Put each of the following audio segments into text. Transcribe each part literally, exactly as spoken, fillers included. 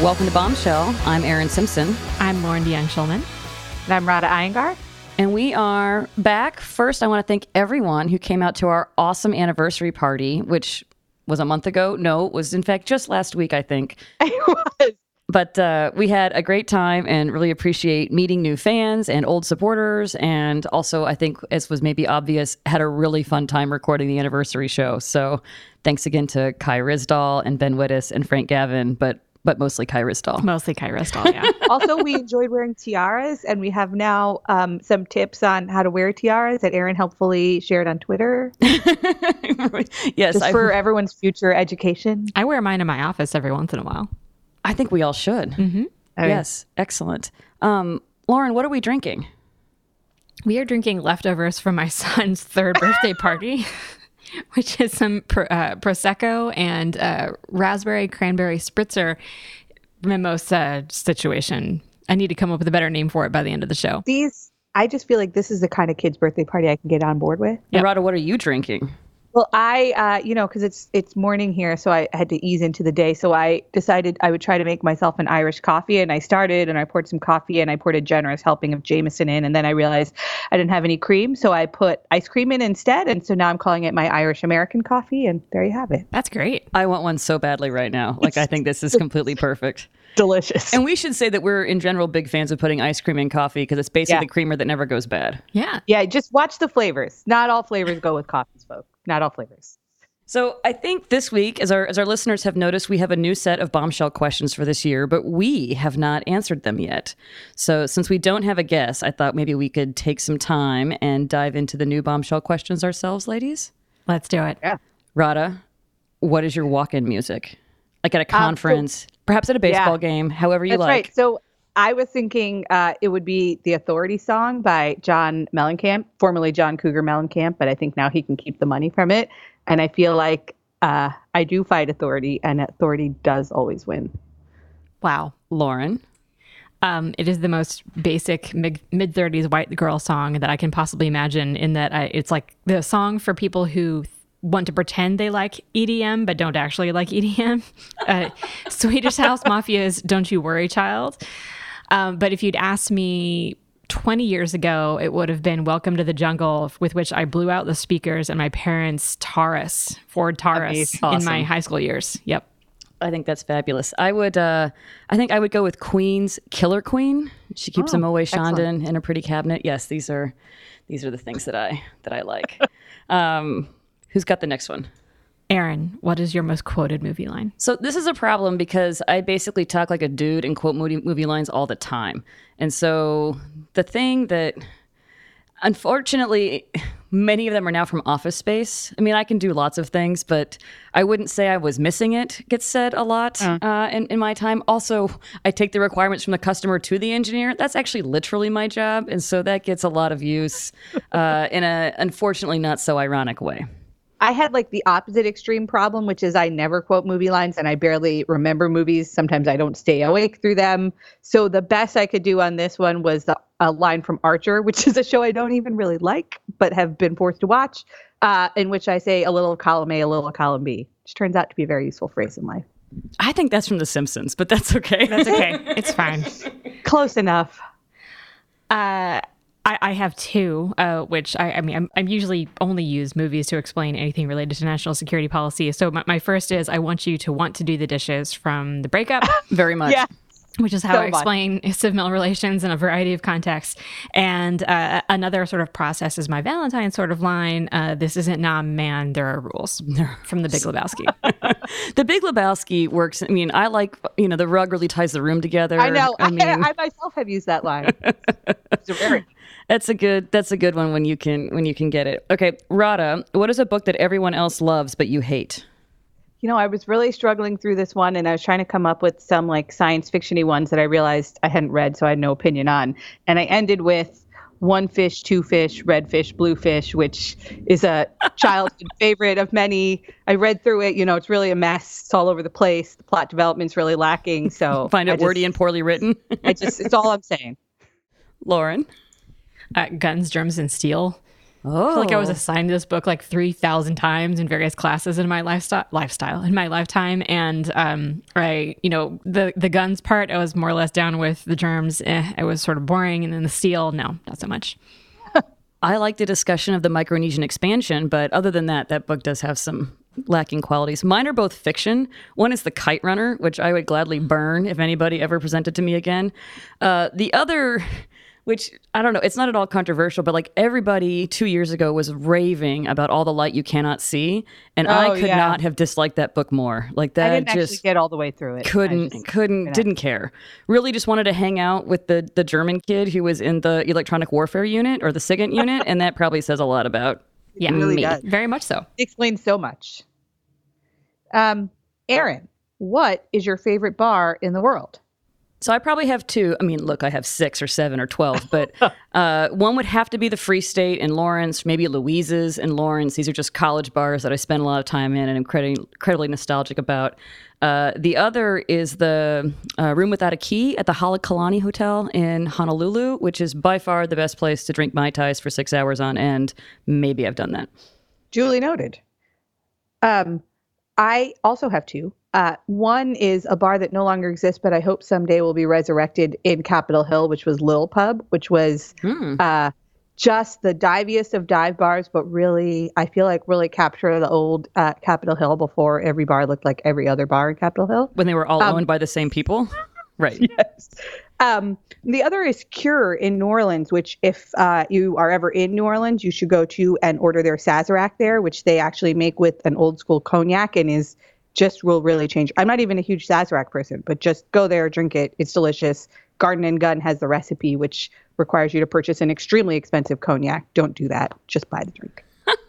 Welcome to Bombshell. I'm Erin Simpson. I'm Lauren DeYoung-Schulman. And I'm Rada Iyengar. And we are back. First, I want to thank everyone who came out to our awesome anniversary party, which was a month ago. No, it was in fact just last week, I think. It was. But uh, we had a great time and really appreciate meeting new fans and old supporters. And also, I think, as was maybe obvious, had a really fun time recording the anniversary show. So thanks again to Kai Ryssdal and Ben Wittes and Frank Gavin, but but mostly Kai Ryssdal. Mostly Kai Ryssdal, yeah. Also, we enjoyed wearing tiaras, and we have now um, some tips on how to wear tiaras that Erin helpfully shared on Twitter. Yes. Just I, for everyone's future education. I wear mine in my office every once in a while. I think we all should. Mm-hmm. Okay. Yes. Excellent. Um, Lauren, what are we drinking? We are drinking leftovers from my son's third birthday party, which is some pro, uh, Prosecco and uh, raspberry cranberry spritzer mimosa situation. I need to come up with a better name for it by the end of the show. These, I just feel like this is the kind of kid's birthday party I can get on board with. Yep. Rada, what are you drinking? Well, I, uh, you know, because it's it's morning here, so I had to ease into the day. So I decided I would try to make myself an Irish coffee, and I started, and I poured some coffee, and I poured a generous helping of Jameson in, and then I realized I didn't have any cream, so I put ice cream in instead, and so now I'm calling it my Irish American coffee, and there you have it. That's great. I want one so badly right now. Like, I think this is completely perfect. Delicious. And we should say that we're, in general, big fans of putting ice cream in coffee because it's basically Yeah. the creamer that never goes bad. Yeah. Yeah, just watch the flavors. Not all flavors go with coffees, folks. Not all flavors. So I think this week, as our as our listeners have noticed, we have a new set of Bombshell questions for this year, but we have not answered them yet. So since we don't have a guest, I thought maybe we could take some time and dive into the new Bombshell questions ourselves, ladies. Let's do it. Yeah. Rada, what is your walk-in music? Like at a conference, so, perhaps at a baseball yeah. game, however you That's like. right. So I was thinking uh, it would be the Authority song by John Mellencamp, formerly John Cougar Mellencamp, but I think now he can keep the money from it. And I feel like uh, I do fight Authority, and Authority does always win. Wow. Lauren? Um, it is the most basic mid mid thirties white girl song that I can possibly imagine. In that I, it's like the song for people who want to pretend they like E D M but don't actually like E D M. Uh, Swedish House Mafia's "Don't You Worry, Child." Um, but if you'd asked me twenty years ago, it would have been "Welcome to the Jungle," with which I blew out the speakers in my parents' Taurus, Ford Taurus, Awesome. in my high school years. Yep. I think that's fabulous. I would, uh, I think I would go with Queen's "Killer Queen." She keeps Oh, a Moe excellent. Chandon in a pretty cabinet. Yes, these are, these are the things that I that I like. um, who's got the next one? Erin, what is your most quoted movie line? So this is a problem because I basically talk like a dude and quote movie, movie lines all the time. And so the thing that, unfortunately, many of them are now from Office Space. I mean, I can do lots of things, but I wouldn't say I was missing it gets said a lot uh. Uh, in, in my time. Also, I take the requirements from the customer to the engineer. That's actually literally my job. And so that gets a lot of use uh, in a, unfortunately, not so ironic way. I had like the opposite extreme problem, which is I never quote movie lines and I barely remember movies. Sometimes I don't stay awake through them. So the best I could do on this one was the, a line from Archer, which is a show I don't even really like, but have been forced to watch, uh, in which I say a little of column A, a little of column B, which turns out to be a very useful phrase in life. I think that's from The Simpsons, but that's okay. That's okay. It's fine. Close enough. Uh, I, I have two, uh, which I, I mean, I'm, I'm usually only use movies to explain anything related to national security policy. So my, my first is I want you to want to do the dishes from The Breakup. Very much. Yeah. Which is how So I explain civil relations in a variety of contexts. And uh, another sort of process is my Valentine sort of line. Uh, this isn't Nam Man, there are rules from The Big Lebowski. The Big Lebowski works. I mean, I like, you know, the rug really ties the room together. I know. I I, mean, I myself have used that line. It's a very- that's a good, that's a good one when you can, when you can get it. Okay. Rada, what is a book that everyone else loves, but you hate? You know, I was really struggling through this one, and I was trying to come up with some like science fiction-y ones that I realized I hadn't read, so I had no opinion on. And I ended with One Fish, Two Fish, Red Fish, Blue Fish, which is a childhood favorite of many. I read through it. You know, it's really a mess. It's all over the place. The plot development's really lacking. So Find it I wordy just, and poorly written. I just, it's all I'm saying. Lauren? Uh, Guns, Germs, and Steel. I feel like I was Oh. assigned this book like three thousand times in various classes in my lifestyle, lifestyle in my lifetime. And um, I, you know, the, the guns part, I was more or less down with. The germs, eh, it was sort of boring. And then the steel, no, not so much. I like the discussion of the Micronesian expansion, but other than that, that book does have some lacking qualities. Mine are both fiction. One is The Kite Runner, which I would gladly burn if anybody ever presented to me again. Uh, the other, which I don't know, it's not at all controversial, but like everybody two years ago was raving about All the Light You Cannot See, and Oh, I could yeah. not have disliked that book more. Like that I didn't just actually get all the way through it. I couldn't just- couldn't know. didn't care. Really just wanted to hang out with the the German kid who was in the electronic warfare unit or the SIGINT unit, and that probably says a lot about Yeah, really me. does. very much so. It explains so much. Um, Aaron, what is your favorite bar in the world? So I probably have two. I mean, look, I have six or seven or twelve, but uh, one would have to be the Free State in Lawrence, maybe Louise's in Lawrence. These are just college bars that I spend a lot of time in and I'm incredibly, incredibly nostalgic about. Uh, the other is the uh, Room Without a Key at the Halekulani Hotel in Honolulu, which is by far the best place to drink Mai Tais for six hours on end. Maybe I've done that. Duly noted. Um, I also have two. Uh, one is a bar that no longer exists, but I hope someday will be resurrected in Capitol Hill, which was Lil Pub, which was Hmm. uh, just the diviest of dive bars, but really, I feel like really capture the old uh, Capitol Hill before every bar looked like every other bar in Capitol Hill. When they were all Um, owned by the same people? Right. Yes. Um, the other is Cure in New Orleans, which if uh, you are ever in New Orleans, you should go to and order their Sazerac there, which they actually make with an old school cognac and is just will really change. I'm not even a huge Sazerac person, but just go there, drink it. It's delicious. Garden and Gun has the recipe, which requires you to purchase an extremely expensive cognac. Don't do that. Just buy the drink.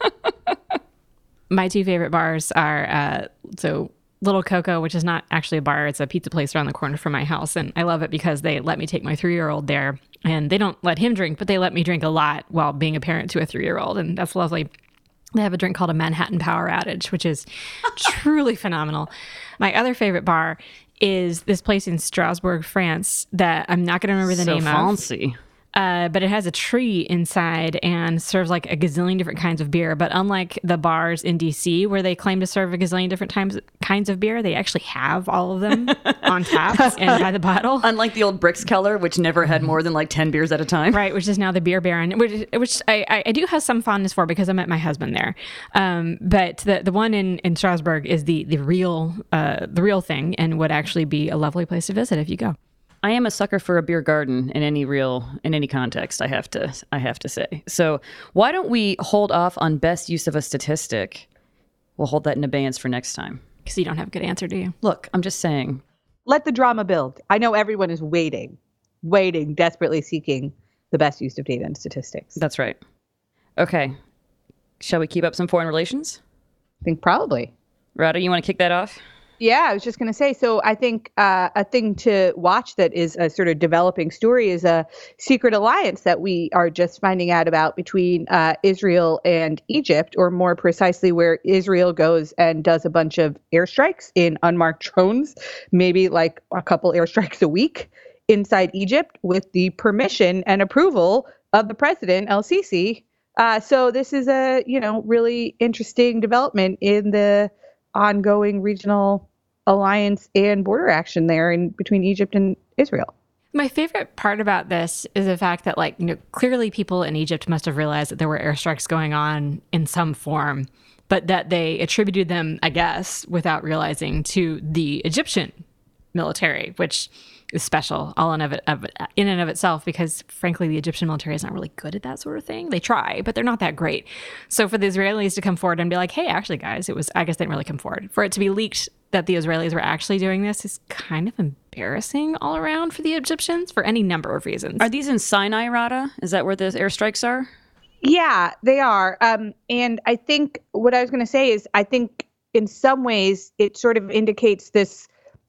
My two favorite bars are uh, so Little Coco, which is not actually a bar. It's a pizza place around the corner from my house. And I love it because they let me take my three-year-old there. And they don't let him drink, but they let me drink a lot while being a parent to a three-year-old. And that's lovely. They have a drink called a Manhattan Power Outage, which is truly phenomenal. My other favorite bar is this place in Strasbourg, France, that I'm not going to remember the So name of. fancy. Uh, but it has a tree inside and serves like a gazillion different kinds of beer. But unlike the bars in D C where they claim to serve a gazillion different times kinds of beer, they actually have all of them on tap and by the bottle. Unlike the old Brix Keller, which never had more than like ten beers at a time. Right, which is now the Beer Baron, which, which I, I, I do have some fondness for because I met my husband there. Um, but the the one in, in Strasbourg is the the real uh, the real thing and would actually be a lovely place to visit if you go. I am a sucker for a beer garden in any real in any context. I have to I have to say. So why don't we hold off on best use of a statistic? We'll hold that in abeyance for next time. Because you don't have a good answer, do you? Look, I'm just saying. Let the drama build. I know everyone is waiting, waiting, desperately seeking the best use of data and statistics. That's right. Okay. Shall we keep up some foreign relations? I think probably. Rada, you want to kick that off? Yeah, I was just going to say, so I think uh, a thing to watch that is a sort of developing story is a secret alliance that we are just finding out about between uh, Israel and Egypt, or more precisely where Israel goes and does a bunch of airstrikes in unmarked drones, maybe like a couple airstrikes a week inside Egypt with the permission and approval of the president, El-Sisi. Uh, so this is a, you know, really interesting development in the ongoing regional alliance and border action there in between Egypt and Israel. My favorite part about this is the fact that, like, you know, clearly people in Egypt must have realized that there were airstrikes going on in some form, but that they attributed them, I guess, without realizing, to the Egyptian military, which is special all in of it, of it in and of itself, because frankly, the Egyptian military is not really good at that sort of thing. They try, but they're not that great. So for the Israelis to come forward and be like, hey, actually, guys, it was, I guess they didn't really come forward. For it to be leaked that the Israelis were actually doing this is kind of embarrassing all around for the Egyptians for any number of reasons. Are these in Sinai, Rada? Is that where the airstrikes are? Yeah, they are. Um, and I think what I was going to say is I think in some ways it sort of indicates this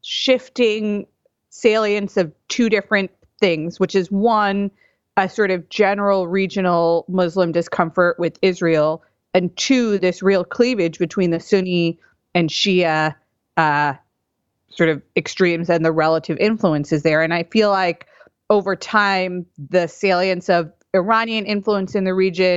shifting salience of two different things, which is one, a sort of general regional Muslim discomfort with Israel, and two, this real cleavage between the Sunni and Shia uh, sort of extremes and the relative influences there. And I feel like over time, the salience of Iranian influence in the region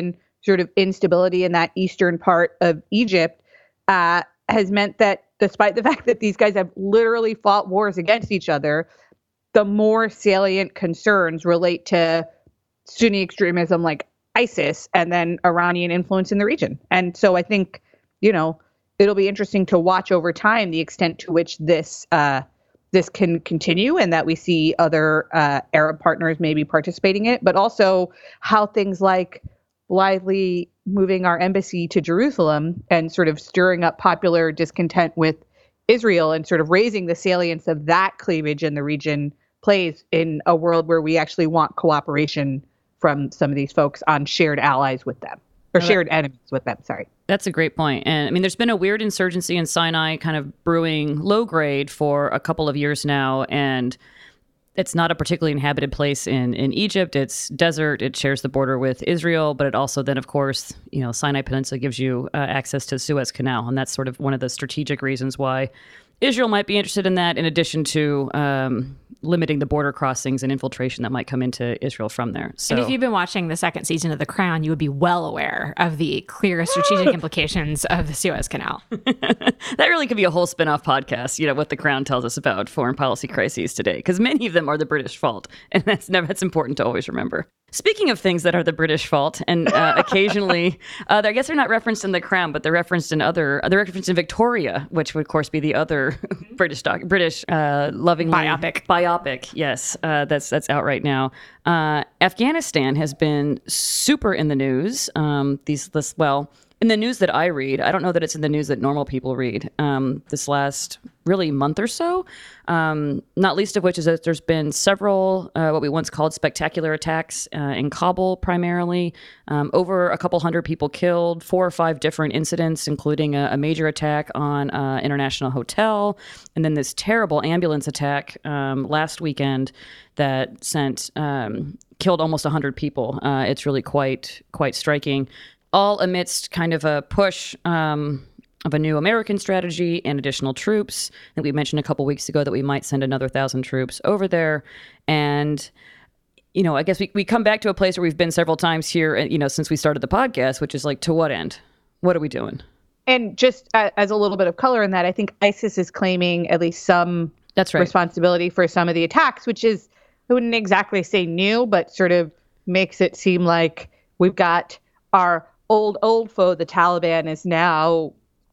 sort of instability in that eastern part of Egypt uh, has meant that despite the fact that these guys have literally fought wars against each other, the more salient concerns relate to Sunni extremism like ISIS and then Iranian influence in the region. And so I think, you know, it'll be interesting to watch over time the extent to which this uh, this can continue and that we see other uh, Arab partners maybe participating in it, but also how things like blithely moving our embassy to Jerusalem and sort of stirring up popular discontent with Israel and sort of raising the salience of that cleavage in the region plays in a world where we actually want cooperation from some of these folks on shared allies with them, or shared enemies with them, sorry. That's a great point. And I mean, there's been a weird insurgency in Sinai kind of brewing low grade for a couple of years now. And it's not a particularly inhabited place in, in Egypt. It's desert. It shares the border with Israel. But it also then, of course, you know, Sinai Peninsula gives you uh, access to the Suez Canal. And that's sort of one of the strategic reasons why Israel might be interested in that, in addition to um, limiting the border crossings and infiltration that might come into Israel from there. So, and if you've been watching the second season of The Crown, you would be well aware of the clear strategic implications of the Suez Canal. That really could be a whole spin-off podcast, you know, what The Crown tells us about foreign policy crises today, because many of them are the British fault. And that's never, that's important to always remember. Speaking of things that are the British fault, and uh, occasionally, uh, I guess they're not referenced in The Crown, but they're referenced in other, they're referenced in Victoria, which would, of course, be the other British doc, British uh, loving biopic. Biopic, yes, uh, that's that's out right now. Uh, Afghanistan has been super in the news. Um, these this well. In the news that I read, I don't know that it's in the news that normal people read, um, this last really month or so, um, not least of which is that there's been several uh, what we once called spectacular attacks uh, in Kabul primarily, um, over a couple hundred people killed, four or five different incidents, including a, a major attack on an international hotel, and then this terrible ambulance attack um, last weekend that sent um, killed almost one hundred people. Uh, it's really quite quite striking. All amidst kind of a push um, of a new American strategy and additional troops. I think we mentioned a couple weeks ago that we might send another thousand troops over there. And, you know, I guess we, we come back to a place where we've been several times here, you know, since we started the podcast, which is like, to what end? What are we doing? And just uh, as a little bit of color in that, I think ISIS is claiming at least some That's right. responsibility for some of the attacks, which is, I wouldn't exactly say new, but sort of makes it seem like we've got our old, old foe, the Taliban, is now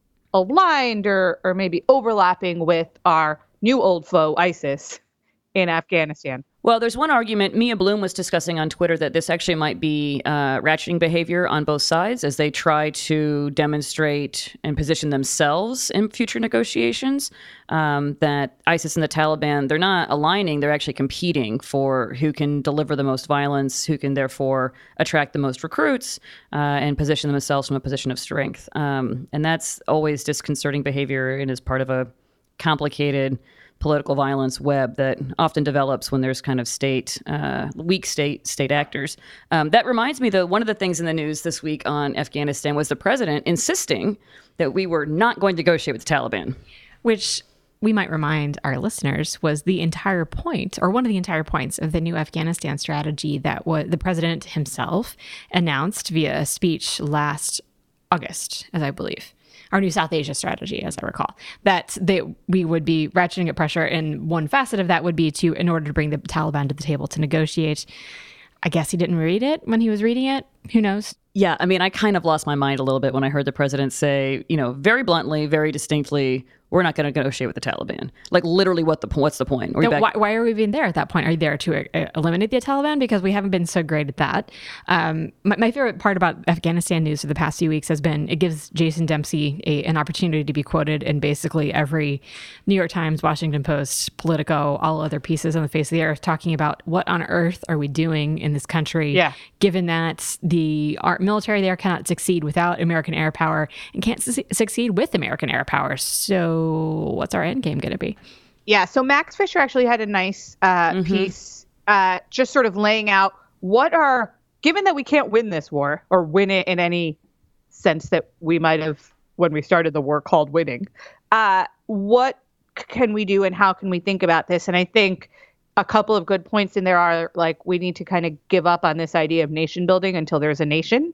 aligned or or maybe overlapping with our new old foe, ISIS, in Afghanistan. Well, there's one argument Mia Bloom was discussing on Twitter that this actually might be uh, ratcheting behavior on both sides as they try to demonstrate and position themselves in future negotiations, um, that ISIS and the Taliban, they're not aligning, they're actually competing for who can deliver the most violence, who can therefore attract the most recruits uh, and position themselves from a position of strength. Um, and that's always disconcerting behavior and is part of a complicated political violence web that often develops when there's kind of state, uh, weak state state actors. Um, that reminds me, though, one of the things in the news this week on Afghanistan was the president insisting that we were not going to negotiate with the Taliban. Which we might remind our listeners was the entire point, or one of the entire points of the new Afghanistan strategy that was the president himself announced via a speech last August, as I believe. Our new South Asia strategy, as I recall, that they, we would be ratcheting up pressure. And one facet of that would be to, in order to bring the Taliban to the table to negotiate. I guess he didn't read it when he was reading it. Who knows? Yeah, I mean, I kind of lost my mind a little bit when I heard the president say, you know, very bluntly, very distinctly, we're not going to negotiate with the Taliban. Like, literally, what the what's the point? Are we No, back- why, why are we even there at that point? Are you there to uh, eliminate the Taliban? Because we haven't been so great at that. Um, my, my favorite part about Afghanistan news for the past few weeks has been it gives Jason Dempsey a, an opportunity to be quoted in basically every New York Times, Washington Post, Politico, all other pieces on the face of the earth talking about what on earth are we doing in this country, yeah. given that the our military there cannot succeed without American air power and can't su- succeed with American air power. So what's our end game going to be? Yeah, so Max Fisher actually had a nice uh, mm-hmm. piece uh, just sort of laying out what are, given that we can't win this war or win it in any sense that we might have when we started the war called winning, uh, what can we do and how can we think about this? And I think a couple of good points in there are like we need to kind of give up on this idea of nation building until there's a nation,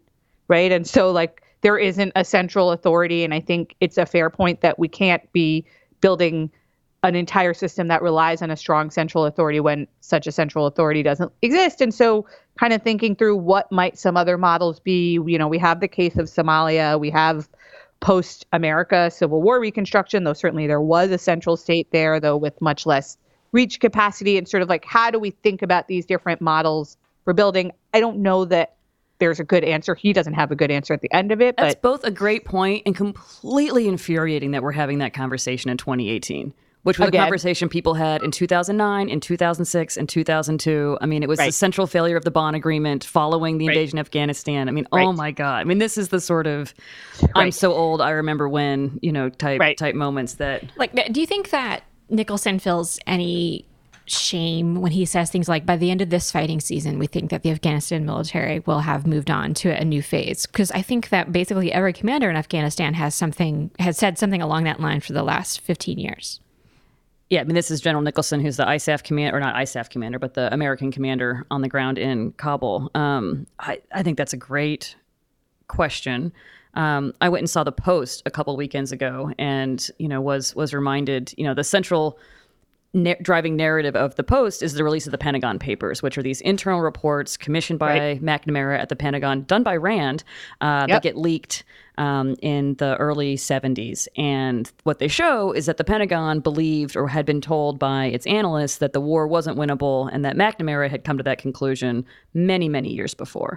right? And so like there isn't a central authority. And I think it's a fair point that we can't be building an entire system that relies on a strong central authority when such a central authority doesn't exist. And so kind of thinking through what might some other models be, you know, we have the case of Somalia, we have post-America Civil War reconstruction, though certainly there was a central state there, though with much less reach capacity, and sort of like, how do we think about these different models for building? I don't know that there's a good answer. He doesn't have a good answer at the end of it. That's but both a great point and completely infuriating that we're having that conversation in twenty eighteen. Which was Again. a conversation people had in two thousand nine, in two thousand six, and two thousand two. I mean, it was Right. the central failure of the Bonn Agreement following the Right. invasion of Afghanistan. I mean, Right. oh my God. I mean, this is the sort of I'm Right. so old, I remember when, you know, type Right. type moments that Like, do you think that Nicholson feels any shame when he says things like, by the end of this fighting season, we think that the Afghanistan military will have moved on to a new phase? Because I think that basically every commander in Afghanistan has something, has said something along that line for the last fifteen years. Yeah, I mean, this is General Nicholson, who's the I S A F commander, or not I S A F commander, but the American commander on the ground in Kabul. Um, I, I think that's a great question. Um, I went and saw the Post a couple weekends ago, and you know was was reminded, you know, the central na- driving narrative of the Post is the release of the Pentagon Papers, which are these internal reports commissioned by Right. McNamara at the Pentagon, done by Rand, uh, Yep. that get leaked um, in the early seventies. And what they show is that the Pentagon believed or had been told by its analysts that the war wasn't winnable, and that McNamara had come to that conclusion many, many years before.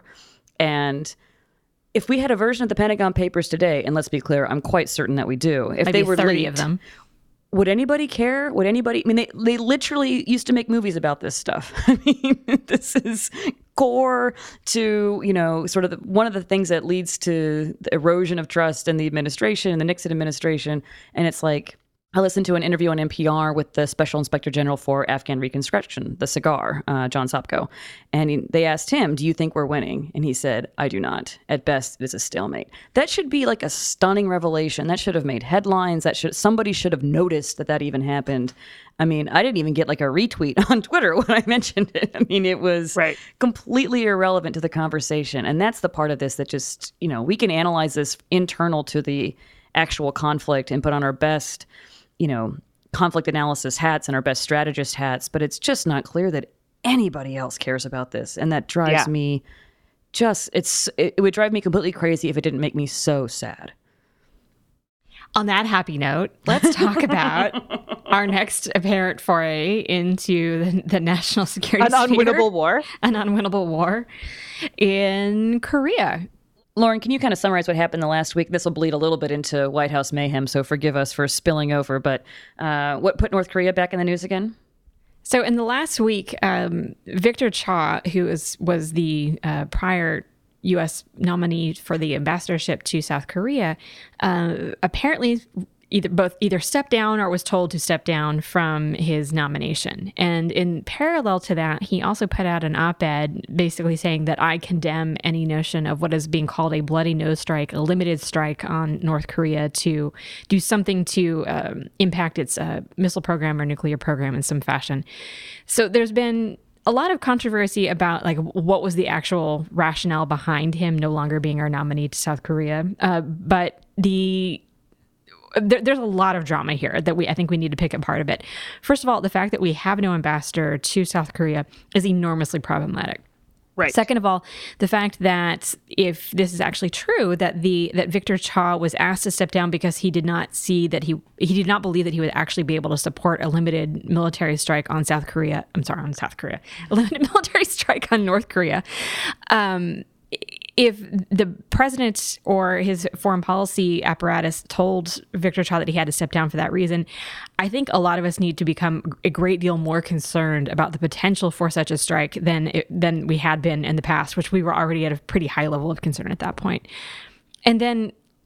And if we had a version of the Pentagon Papers today, and let's be clear, I'm quite certain that we do, if Maybe they were thirty leaked, of them. would anybody care? Would anybody? I mean, they, they literally used to make movies about this stuff. I mean, this is core to, you know, sort of the, one of the things that leads to the erosion of trust in the administration, the Nixon administration. And it's like, I listened to an interview on N P R with the Special Inspector General for Afghan Reconstruction, the cigar, uh, John Sopko. And he, they asked him, do you think we're winning? And he said, I do not. At best, it is a stalemate. That should be like a stunning revelation. That should have made headlines. That should somebody should have noticed that that even happened. I mean, I didn't even get like a retweet on Twitter when I mentioned it. I mean, it was Right. completely irrelevant to the conversation. And that's the part of this that just, you know, we can analyze this internal to the actual conflict and put on our best, you know, conflict analysis hats and our best strategist hats, but it's just not clear that anybody else cares about this. And that drives Yeah. me just, it's, it, it would drive me completely crazy if it didn't make me so sad. On that happy note, let's talk about our next apparent foray into the, the national security An sphere. unwinnable war. An unwinnable war in Korea. Lauren, can you kind of summarize what happened the last week? This will bleed a little bit into White House mayhem, so forgive us for spilling over. But uh, what put North Korea back in the news again? So in the last week, um, Victor Cha, who is, was the uh, prior U S nominee for the ambassadorship to South Korea, uh, apparently either both either stepped down or was told to step down from his nomination. And in parallel to that, he also put out an op-ed basically saying that I condemn any notion of what is being called a bloody nose strike, a limited strike on North Korea to do something to um, impact its uh, missile program or nuclear program in some fashion. So there's been a lot of controversy about like what was the actual rationale behind him no longer being our nominee to South Korea. Uh, but the there, there's a lot of drama here that we I think we need to pick apart a bit. First of all, the fact that we have no ambassador to South Korea is enormously problematic. Right. Second of all, the fact that if this is actually true, that the that Victor Cha was asked to step down because he did not see that he he did not believe that he would actually be able to support a limited military strike on South Korea. I'm sorry, on South Korea, a limited military strike on North Korea. Um, if the president or his foreign policy apparatus told Victor Cha that he had to step down for that reason, I think a lot of us need to become a great deal more concerned about the potential for such a strike than it, than we had been in the past, which we were already at a pretty high level of concern at that point. And then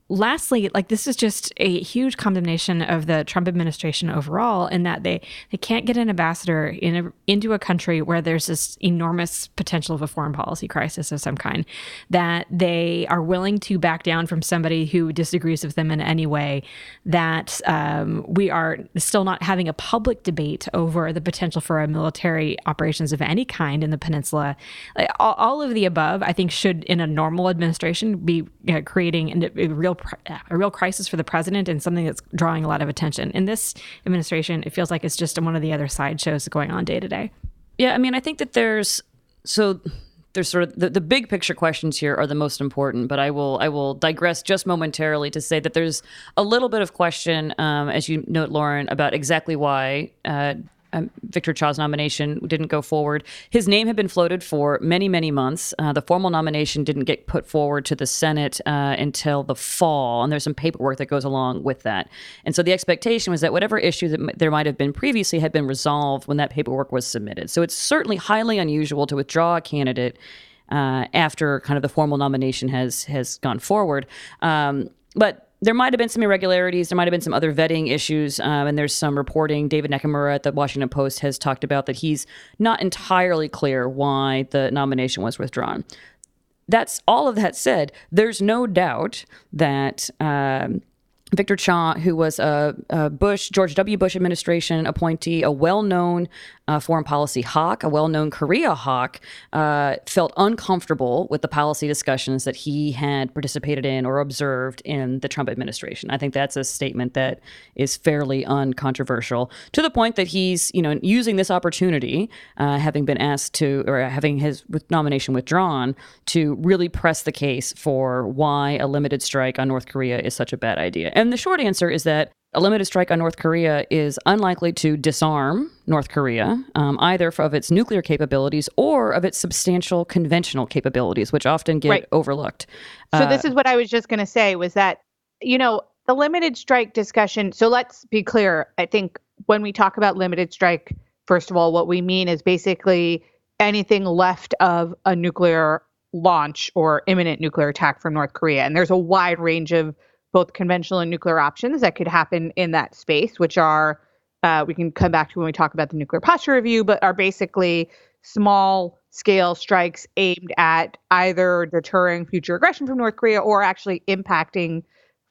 lastly, like this is just a huge condemnation of the Trump administration overall, in that they, they can't get an ambassador in a, into a country where there's this enormous potential of a foreign policy crisis of some kind, that they are willing to back down from somebody who disagrees with them in any way, that um, we are still not having a public debate over the potential for a military operations of any kind in the peninsula. Like, all, all of the above, I think, should, in a normal administration, be you know, creating a, a real a real crisis for the president and something that's drawing a lot of attention. In this administration, it feels like it's just one of the other sideshows going on day to day. Yeah, I mean, I think that there's so there's sort of the, the big picture questions here are the most important, but I will I will digress just momentarily to say that there's a little bit of question, um, as you note, Lauren, about exactly why uh, Um, Victor Cha's nomination didn't go forward. His name had been floated for many, many months. Uh, the formal nomination didn't get put forward to the Senate uh, until the fall, and there's some paperwork that goes along with that. And so the expectation was that whatever issue that m- there might have been previously had been resolved when that paperwork was submitted. So it's certainly highly unusual to withdraw a candidate uh, after kind of the formal nomination has has gone forward. Um, but there might have been some irregularities. There might have been some other vetting issues. Um, and there's some reporting. David Nakamura at the Washington Post has talked about that he's not entirely clear why the nomination was withdrawn. That's all of that said, there's no doubt that um, Victor Cha, who was a, a Bush, George W. Bush administration appointee, a well-known uh, foreign policy hawk, a well-known Korea hawk, uh, felt uncomfortable with the policy discussions that he had participated in or observed in the Trump administration. I think that's a statement that is fairly uncontroversial, to the point that he's, you know, using this opportunity, uh, having been asked to, or having his nomination withdrawn, to really press the case for why a limited strike on North Korea is such a bad idea. And the short answer is that a limited strike on North Korea is unlikely to disarm North Korea, um, either of its nuclear capabilities or of its substantial conventional capabilities, which often get right. overlooked. So uh, this is what I was just going to say, was that, you know, the limited strike discussion. So let's be clear. I think when we talk about limited strike, first of all, what we mean is basically anything left of a nuclear launch or imminent nuclear attack from North Korea. And there's a wide range of both conventional and nuclear options that could happen in that space, which are, uh, we can come back to when we talk about the nuclear posture review, but are basically small scale strikes aimed at either deterring future aggression from North Korea or actually impacting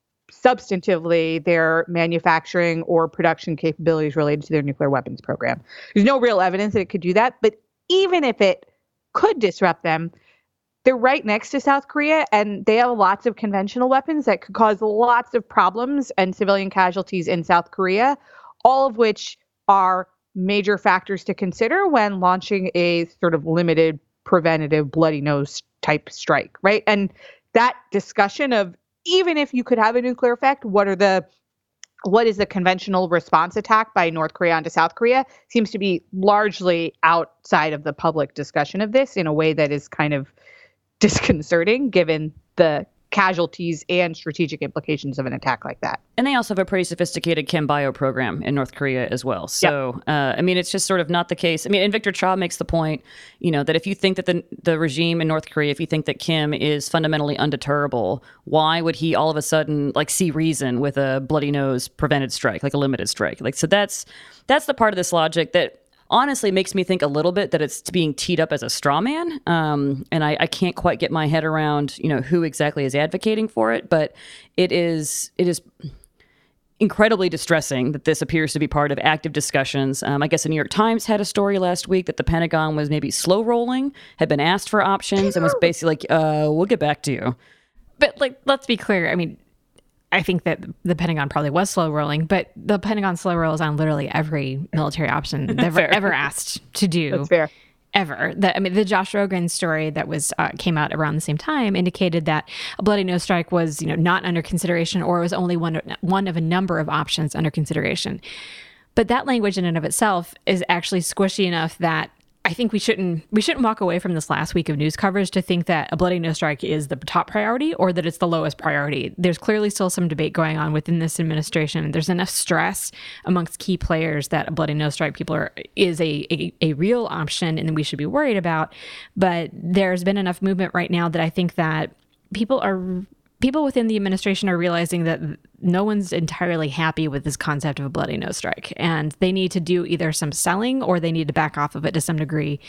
substantively their manufacturing or production capabilities related to their nuclear weapons program. There's no real evidence that it could do that, but even if it could disrupt them, they're right next to South Korea, and they have lots of conventional weapons that could cause lots of problems and civilian casualties in South Korea, all of which are major factors to consider when launching a sort of limited, preventative, bloody nose type strike, right? And that discussion of, even if you could have a nuclear effect, what are the what is the conventional response attack by North Korea onto South Korea, seems to be largely outside of the public discussion of this in a way that is kind of disconcerting given the casualties and strategic implications of an attack like that. And they also have a pretty sophisticated chem bio program in North Korea as well. So, yep. uh, I mean, it's just sort of not the case. I mean, and Victor Cha makes the point, you know, that if you think that the the regime in North Korea, if you think that Kim is fundamentally undeterrable, why would he all of a sudden like see reason with a bloody nose prevented strike, like a limited strike? Like, so that's that's the part of this logic that honestly makes me think a little bit that it's being teed up as a straw man. Um, and I, I can't quite get my head around, you know, who exactly is advocating for it, but it is, it is incredibly distressing that this appears to be part of active discussions. Um, I guess the New York Times had a story last week that the Pentagon was maybe slow rolling, had been asked for options and was basically like, uh, we'll get back to you. But like, let's be clear. I mean, I think that the Pentagon probably was slow rolling, but the Pentagon slow rolls on literally every military option they've ever, ever asked to do. That's fair. Ever. The, I mean, the Josh Rogan story that was uh, came out around the same time indicated that a bloody nose strike was, you know, not under consideration, or was only one one of a number of options under consideration. But that language in and of itself is actually squishy enough that I think we shouldn't we shouldn't walk away from this last week of news coverage to think that a bloody nose strike is the top priority or that it's the lowest priority. There's clearly still some debate going on within this administration. There's enough stress amongst key players that a bloody nose strike people are is a, a, a real option and we should be worried about. But there's been enough movement right now that I think that people are people within the administration are realizing that no one's entirely happy with this concept of a bloody nose strike, and they need to do either some selling or they need to back off of it to some degree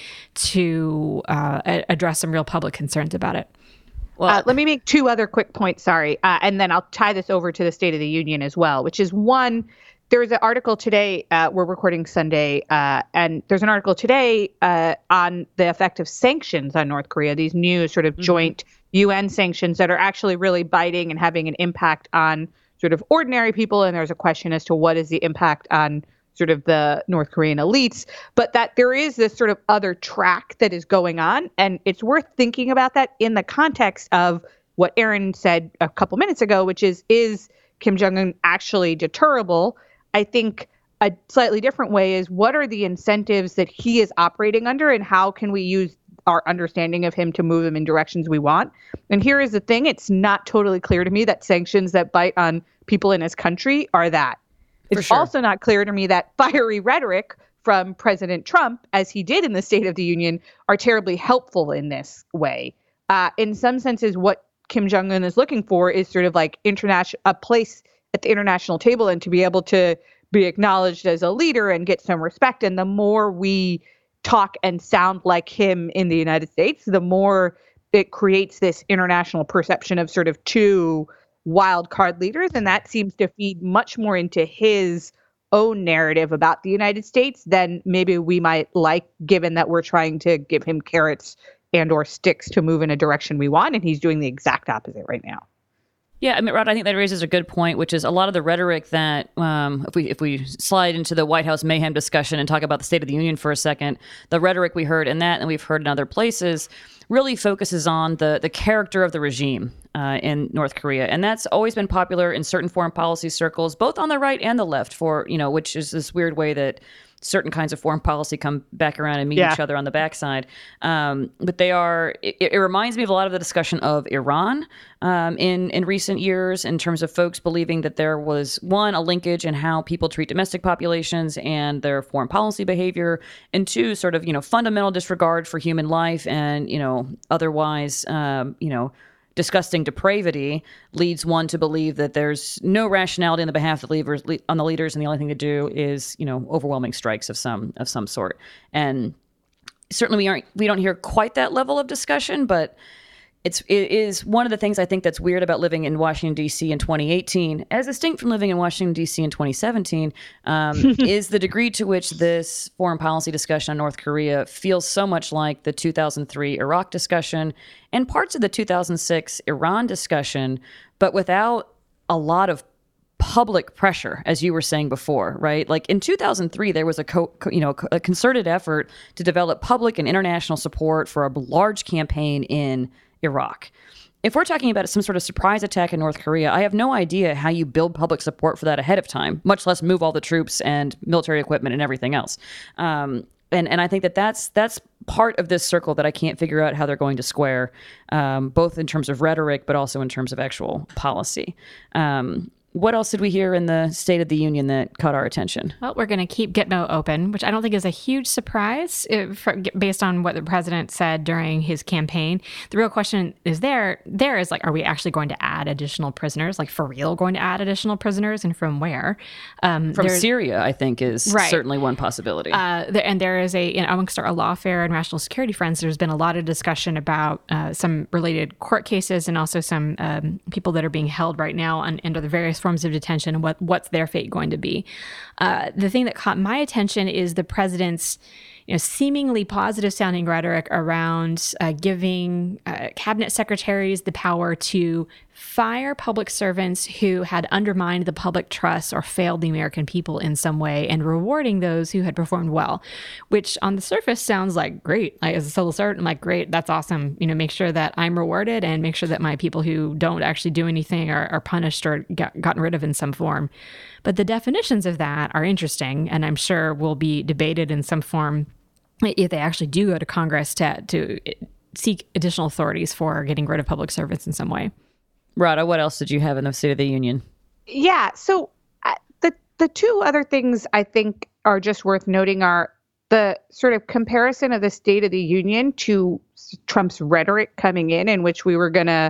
to uh, address some real public concerns about it. Well, uh, let me make two other quick points, sorry, uh, and then I'll tie this over to the State of the Union as well, which is one, there's an article today, uh, we're recording Sunday, uh, and there's an article today uh, on the effect of sanctions on North Korea, these new sort of mm-hmm. joint U N sanctions that are actually really biting and having an impact on sort of ordinary people. And there's a question as to what is the impact on sort of the North Korean elites, but that there is this sort of other track that is going on. And it's worth thinking about that in the context of what Aaron said a couple minutes ago, which is, is Kim Jong-un actually deterrable? I think a slightly different way is, what are the incentives that he is operating under, and how can we use our understanding of him to move him in directions we want? And here is the thing. It's not totally clear to me that sanctions that bite on people in his country are that. It's sure. also not clear to me that fiery rhetoric from President Trump, as he did in the State of the Union, are terribly helpful in this way. Uh, in some senses, what Kim Jong-un is looking for is sort of like international, a place at the international table, and to be able to be acknowledged as a leader and get some respect. And the more we talk and sound like him in the United States, the more it creates this international perception of sort of two wild card leaders. And that seems to feed much more into his own narrative about the United States than maybe we might like, given that we're trying to give him carrots and or sticks to move in a direction we want. And he's doing the exact opposite right now. Yeah, I mean, Rod, I think that raises a good point, which is a lot of the rhetoric that, um, if we if we slide into the White House mayhem discussion and talk about the State of the Union for a second, the rhetoric we heard in that and we've heard in other places really focuses on the the character of the regime uh, in North Korea. And that's always been popular in certain foreign policy circles, both on the right and the left, for, you know, which is this weird way that certain kinds of foreign policy come back around and meet yeah. each other on the backside. Um, but they are, it, it reminds me of a lot of the discussion of Iran um, in, in recent years, in terms of folks believing that there was, one, a linkage in how people treat domestic populations and their foreign policy behavior, and two, sort of, you know, fundamental disregard for human life and, you know, otherwise, um, you know, disgusting depravity leads one to believe that there's no rationality on the behalf of the leaders, on the leaders, and the only thing to do is, you know, overwhelming strikes of some of some sort. And certainly we aren't we don't hear quite that level of discussion, but it's it is one of the things I think that's weird about living in Washington, D C in twenty eighteen, as distinct from living in Washington, D C in twenty seventeen, um, is the degree to which this foreign policy discussion on North Korea feels so much like the two thousand three Iraq discussion and parts of the two thousand six Iran discussion, but without a lot of public pressure, as you were saying before, right? Like in two thousand three, there was a co- you know a concerted effort to develop public and international support for a large campaign in Iraq. If we're talking about some sort of surprise attack in North Korea, I have no idea how you build public support for that ahead of time, much less move all the troops and military equipment and everything else. Um, and and I think that that's that's part of this circle that I can't figure out how they're going to square, um, both in terms of rhetoric, but also in terms of actual policy. Um, What else did we hear in the State of the Union that caught our attention? Well, we're going to keep Gitmo open, which I don't think is a huge surprise if, for, based on what the president said during his campaign. The real question is there, there is like, are we actually going to add additional prisoners? Like for real going to add additional prisoners, and from where? Um, from Syria, I think, is right. certainly one possibility. Uh, there, and there is a, you know, amongst our lawfare and national security friends, there's been a lot of discussion about uh, some related court cases and also some um, people that are being held right now on, under the various forms of detention and what what's their fate going to be. Uh, the thing that caught my attention is the president's, you know, seemingly positive sounding rhetoric around uh, giving uh, cabinet secretaries the power to fire public servants who had undermined the public trust or failed the American people in some way, and rewarding those who had performed well, which on the surface sounds like great. Like as a civil servant, I'm like, great, that's awesome. You know, make sure that I'm rewarded and make sure that my people who don't actually do anything are, are punished or get, gotten rid of in some form. But the definitions of that are interesting, and I'm sure will be debated in some form if they actually do go to Congress to to seek additional authorities for getting rid of public servants in some way. Rada, what else did you have in the State of the Union? Yeah, so uh, the the two other things I think are just worth noting are the sort of comparison of the State of the Union to Trump's rhetoric coming in, in which we were going to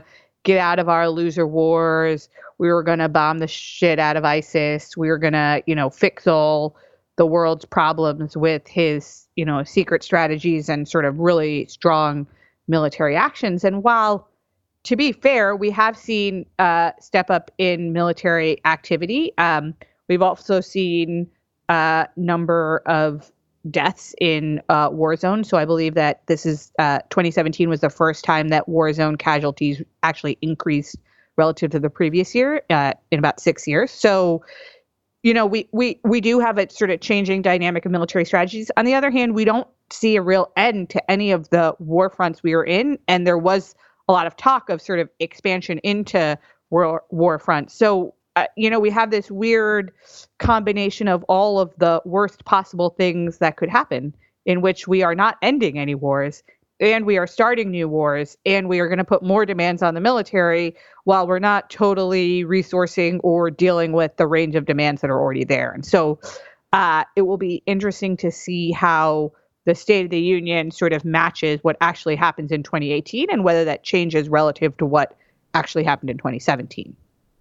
get out of our loser wars. We were going to bomb the shit out of ISIS. We were going to, you know, fix all the world's problems with his, you know, secret strategies and sort of really strong military actions. And while, to be fair, we have seen uh, step up in military activity, um, we've also seen a number of deaths in uh, war zones. So I believe that this is uh, twenty seventeen was the first time that war zone casualties actually increased relative to the previous year uh, in about six years. So, you know, we, we, we do have a sort of changing dynamic of military strategies. On the other hand, we don't see a real end to any of the war fronts we were in. And there was a lot of talk of sort of expansion into war, war fronts. So, uh, you know, we have this weird combination of all of the worst possible things that could happen, in which we are not ending any wars and we are starting new wars, and we are going to put more demands on the military while we're not totally resourcing or dealing with the range of demands that are already there. And so uh, it will be interesting to see how the State of the Union sort of matches what actually happens in twenty eighteen and whether that changes relative to what actually happened in twenty seventeen.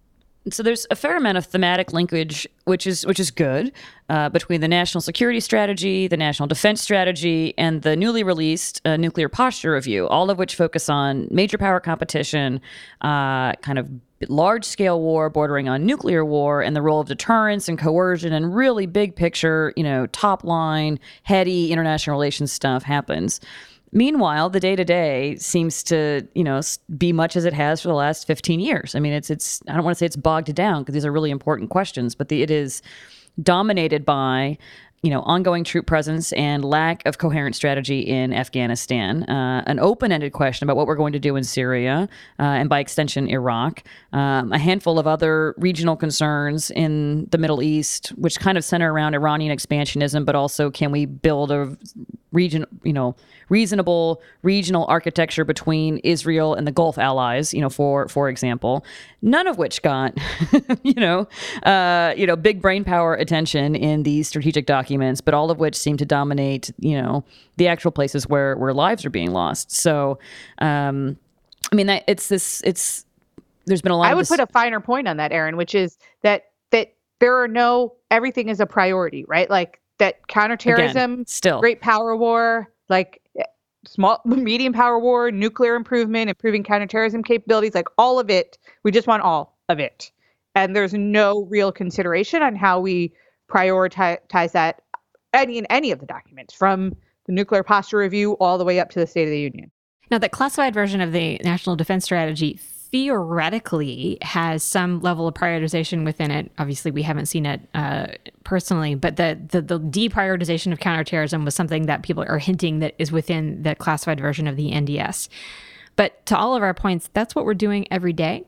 So there's a fair amount of thematic linkage, which is which is good, uh, between the national security strategy, the national defense strategy, and the newly released uh, nuclear posture review, all of which focus on major power competition, uh, kind of large-scale war bordering on nuclear war, and the role of deterrence and coercion, and really big picture, you know, top line, heady international relations stuff happens. Meanwhile, the day-to-day seems to, you know, be much as it has for the last fifteen years. I mean, it's, it's I don't want to say it's bogged down because these are really important questions, but the, it is dominated by, you know, ongoing troop presence and lack of coherent strategy in Afghanistan, uh, an open-ended question about what we're going to do in Syria, uh, and by extension, Iraq, um, a handful of other regional concerns in the Middle East, which kind of center around Iranian expansionism, but also can we build a region, you know, reasonable regional architecture between Israel and the Gulf allies, you know, for for example, none of which got, you know, uh, you know, big brain power attention in these strategic documents, but all of which seem to dominate, you know, the actual places where where lives are being lost. So, um, I mean, that it's this, it's there's been a lot. I of would this- put a finer point on that, Erin, which is that that there are no everything is a priority, right? Like that counterterrorism, Again, still great power war, like small, medium power war, nuclear improvement, improving counterterrorism capabilities, like all of it. We just want all of it. And there's no real consideration on how we prioritize that any in any of the documents, from the nuclear posture review all the way up to the State of the Union. Now, the classified version of the National Defense Strategy theoretically has some level of prioritization within it. Obviously, we haven't seen it uh, personally, but the, the the deprioritization of counterterrorism was something that people are hinting that is within the classified version of the N D S. But to all of our points, that's what we're doing every day.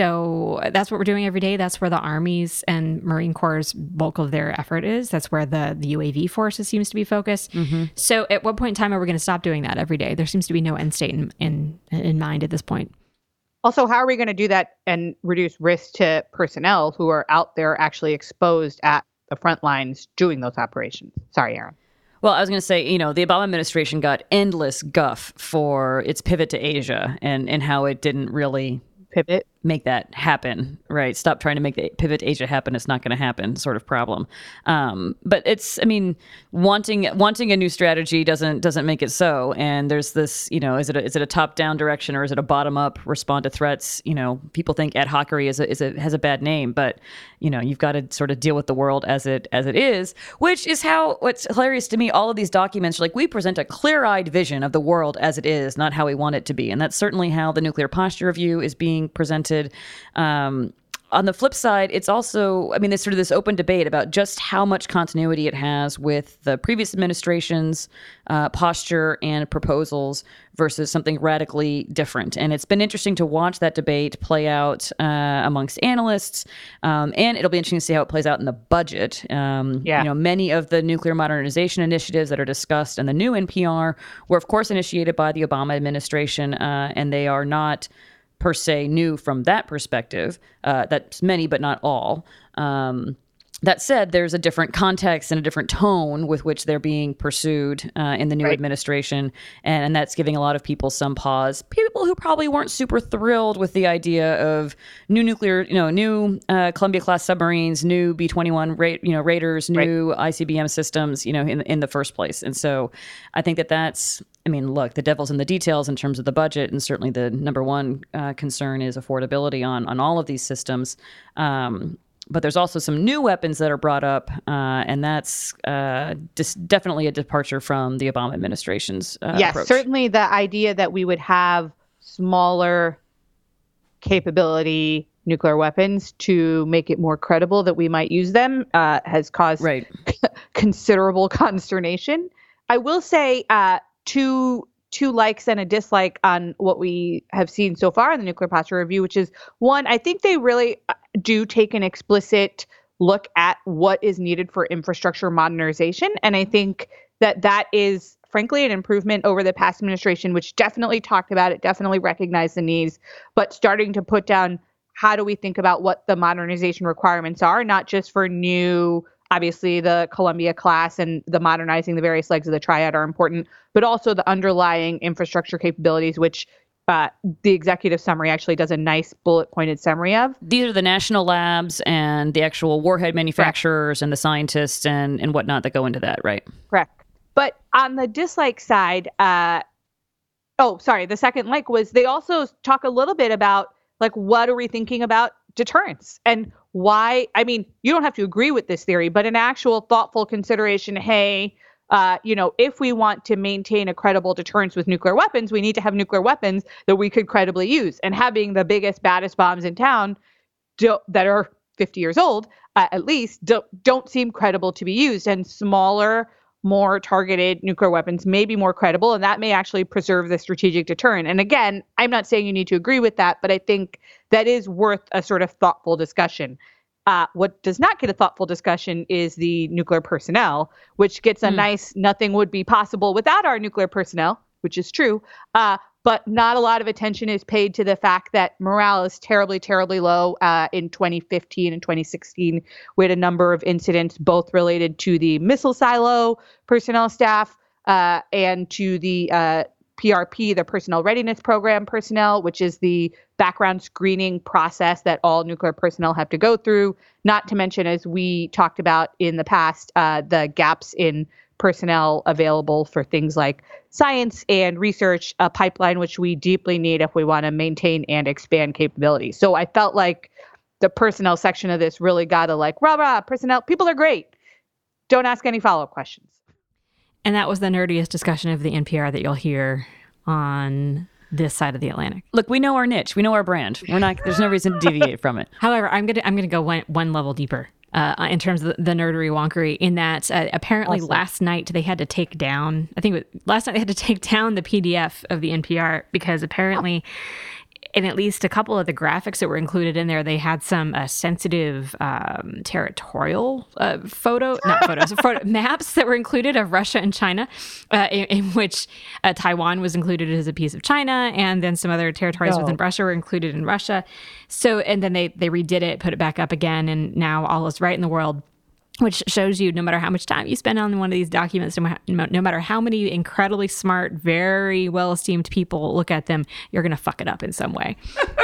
So that's what we're doing every day. That's where the Army's and Marine Corps' bulk of their effort is. That's where the, the U A V forces seems to be focused. Mm-hmm. So at what point in time are we going to stop doing that every day? There seems to be no end state in, in, in mind at this point. Also, how are we going to do that and reduce risk to personnel who are out there actually exposed at the front lines doing those operations? Sorry, Erin. Well, I was going to say, you know, the Obama administration got endless guff for its pivot to Asia and, and how it didn't really pivot, make that happen, right? Stop trying to make the pivot to Asia happen. It's not going to happen sort of problem. Um, but it's, I mean, wanting wanting a new strategy doesn't doesn't make it so. And there's this, you know, is it a, is it a top down direction or is it a bottom up respond to threats? You know, people think ad hocery is a, is a, has a bad name, but you know, you've got to sort of deal with the world as it as it is, which is how what's hilarious to me. All of these documents are like, we present a clear eyed vision of the world as it is, not how we want it to be. And that's certainly how the nuclear posture review is being presented. Um, on the flip side, it's also, I mean, there's sort of this open debate about just how much continuity it has with the previous administration's uh, posture and proposals versus something radically different. And it's been interesting to watch that debate play out uh, amongst analysts. Um, and it'll be interesting to see how it plays out in the budget. Um, yeah. You know, many of the nuclear modernization initiatives that are discussed in the new N P R were, of course, initiated by the Obama administration, uh, and they are not per se new from that perspective. Uh, that's many, but not all. Um, that said, there's a different context and a different tone with which they're being pursued uh, in the new right. administration. And, and that's giving a lot of people some pause. People who probably weren't super thrilled with the idea of new nuclear, you know, new uh, Columbia-class submarines, new B twenty-one ra- you know, Raiders, new right. I C B M systems, you know, in, in the first place. And so I think that that's, I mean, look, the devil's in the details in terms of the budget. And certainly the number one uh, concern is affordability on, on all of these systems. Um, But there's also some new weapons that are brought up, uh, and that's uh, dis- definitely a departure from the Obama administration's uh, yes, approach. Certainly the idea that we would have smaller capability nuclear weapons to make it more credible that we might use them uh, has caused right. considerable consternation. I will say uh, two two likes and a dislike on what we have seen so far in the Nuclear Posture Review, which is one, I think they really do take an explicit look at what is needed for infrastructure modernization. And I think that that is, frankly, an improvement over the past administration, which definitely talked about it, definitely recognized the needs, but starting to put down how do we think about what the modernization requirements are, not just for new, obviously the Columbia class and the modernizing the various legs of the triad are important, but also the underlying infrastructure capabilities, which uh, the executive summary actually does a nice bullet pointed summary of. These are the national labs and the actual warhead manufacturers Correct. And the scientists and, and whatnot that go into that, right? Correct. But on the dislike side, uh, oh, sorry, the second like was they also talk a little bit about like, what are we thinking about deterrence and why? I mean, you don't have to agree with this theory, but an actual thoughtful consideration, hey, uh, you know, if we want to maintain a credible deterrence with nuclear weapons, we need to have nuclear weapons that we could credibly use. And having the biggest, baddest bombs in town do, that are fifty years old, uh, at least, do, don't seem credible to be used. And smaller, more targeted nuclear weapons may be more credible, and that may actually preserve the strategic deterrent. And again, I'm not saying you need to agree with that, but I think that is worth a sort of thoughtful discussion. Uh, what does not get a thoughtful discussion is the nuclear personnel, which gets a mm. nice nothing would be possible without our nuclear personnel, which is true. Uh, but not a lot of attention is paid to the fact that morale is terribly, terribly low. Uh, in twenty fifteen and twenty sixteen, we had a number of incidents, both related to the missile silo personnel staff uh, and to the uh, P R P, the Personnel Readiness Program personnel, which is the background screening process that all nuclear personnel have to go through. Not to mention, as we talked about in the past, uh, the gaps in personnel available for things like science and research, a pipeline which we deeply need if we want to maintain and expand capabilities. So I felt like the personnel section of this really got to like, rah, rah, personnel, people are great. Don't ask any follow-up questions. And that was the nerdiest discussion of the N P R that you'll hear on this side of the Atlantic. Look, we know our niche. We know our brand. We're not, there's no reason to deviate from it. However, I'm going to, I'm going to go one, one level deeper. Uh, in terms of the nerdery wonkery, in that uh, apparently awesome. last night they had to take down, I think it was, last night they had to take down the P D F of the N P R because apparently in at least a couple of the graphics that were included in there, they had some uh, sensitive um, territorial uh, photo, not photos, photo, maps that were included of Russia and China, uh, in, in which uh, Taiwan was included as a piece of China, and then some other territories no. within Russia were included in Russia. So, and then they, they redid it, put it back up again, and now all is right in the world. Which shows you no matter how much time you spend on one of these documents, no, no matter how many incredibly smart, very well-esteemed people look at them, you're going to fuck it up in some way.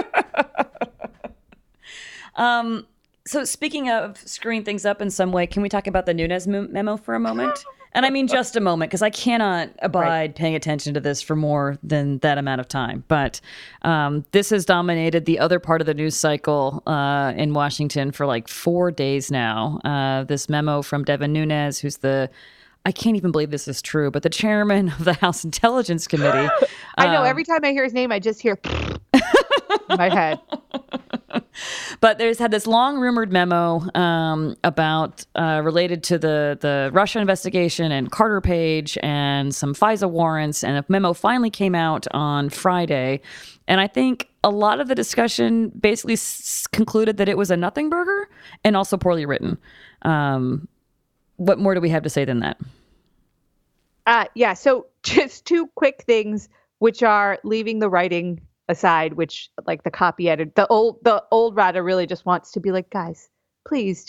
um, so speaking of screwing things up in some way, can we talk about the Nunes memo for a moment? And I mean just a moment, because I cannot abide right. paying attention to this for more than that amount of time. But um, this has dominated the other part of the news cycle uh, in Washington for like four days now. Uh, this memo from Devin Nunes, who's the, I can't even believe this is true, but the chairman of the House Intelligence Committee. I know, um, every time I hear his name, I just hear in my head. But there's had this long rumored memo um, about uh, related to the, the Russia investigation and Carter Page and some FISA warrants. And a memo finally came out on Friday. And I think a lot of the discussion basically s- concluded that it was a nothing burger and also poorly written. Um, what more do we have to say than that? Uh, yeah. So just two quick things, which are leaving the writing aside, which like the copy editor, the old, the old Rada really just wants to be like, guys, please just